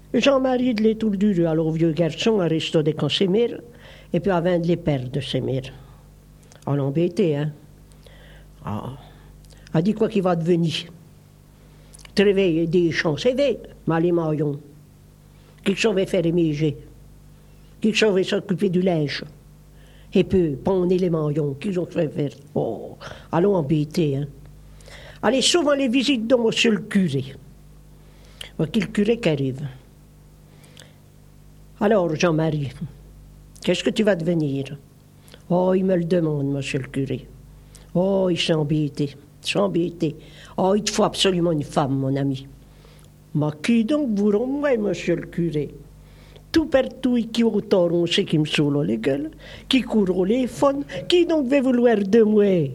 Jean-Marie de l'étourdu, alors vieux garçon, a resté de quand ses mères, et puis avant de les perdre de ses mères. On l'embêtait, hein. Ah. A dit quoi qu'il va devenir. Travailler des champs, c'est vrai, mais les maillons. Qui savait faire les mégés. Qui savait s'occuper du linge. Et puis, pendre les maillons, qu'ils ont fait faire. Oh, allons embêter, hein. Allez, souvent les visites de monsieur le curé. Voici le curé qui arrive. Alors, Jean-Marie, qu'est-ce que tu vas devenir? Oh, il me le demande, monsieur le curé. Oh, il s'est embêté. Oh, il te faut absolument une femme, mon ami. Mais qui donc vous moi, monsieur le curé? Tout partout, qui autant on sait qui me saoule les gueules, qui court les fonds, qui donc veut vouloir de moi?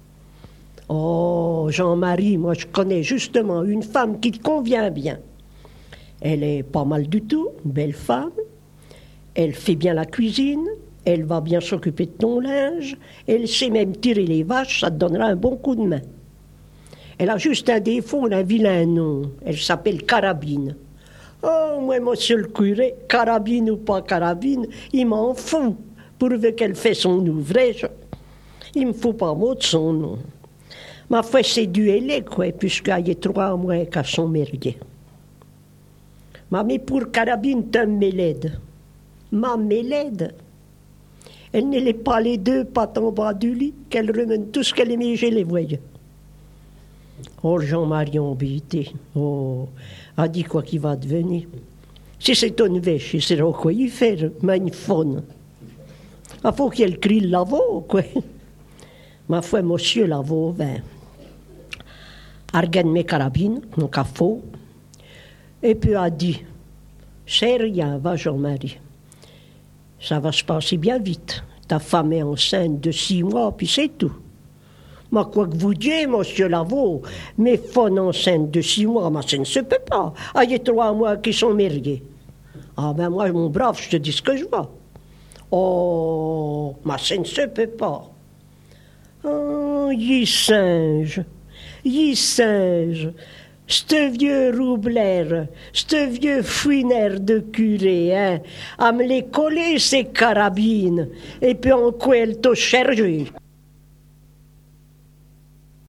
Oh, Jean-Marie, moi je connais justement une femme qui te convient bien. Elle est pas mal du tout, une belle femme. Elle fait bien la cuisine, elle va bien s'occuper de ton linge, elle sait même tirer les vaches, ça te donnera un bon coup de main. Elle a juste un défaut, un vilain nom. Elle s'appelle Carabine. Oh, moi, monsieur le curé, carabine ou pas carabine, il m'en fout. Pourvu qu'elle fait son ouvrage, il me faut pas mot de son nom. Ma foi, c'est duellé, quoi, puisqu'il y a 3 mois qu'à son marié. Mais pour carabine, t'es mélède. Ma mélède. Elle ne l'est pas les 2 pattes en bas du lit, qu'elle remène tout ce qu'elle aimait, je les voyais. Oh, Jean-Marie embêté. Oh, a dit quoi qu'il va devenir. Si c'est une vache, il saura quoi y faire, mais une faune. Il faut qu'elle crie le lavaux, quoi. Ma foi, monsieur lavaux, ben. Argane mes carabines, mon café. Et puis a dit, c'est rien, va Jean-Marie. Ça va se passer bien vite. Ta femme est enceinte de 6 mois, puis c'est tout. Mais quoi que vous disiez, monsieur Lavaux, mes femmes enceintes de 6 mois, mais ça ne se peut pas. Ah, il y a 3 mois qui sont mariés. Ah ben moi, mon brave, je te dis ce que je vois. Oh, mais ça ne se peut pas. Oh, y singe. Ce vieux roublère, ce vieux fouinaire de curé, hein, à me les coller, ces carabines, et puis en quoi elle t'a chargé.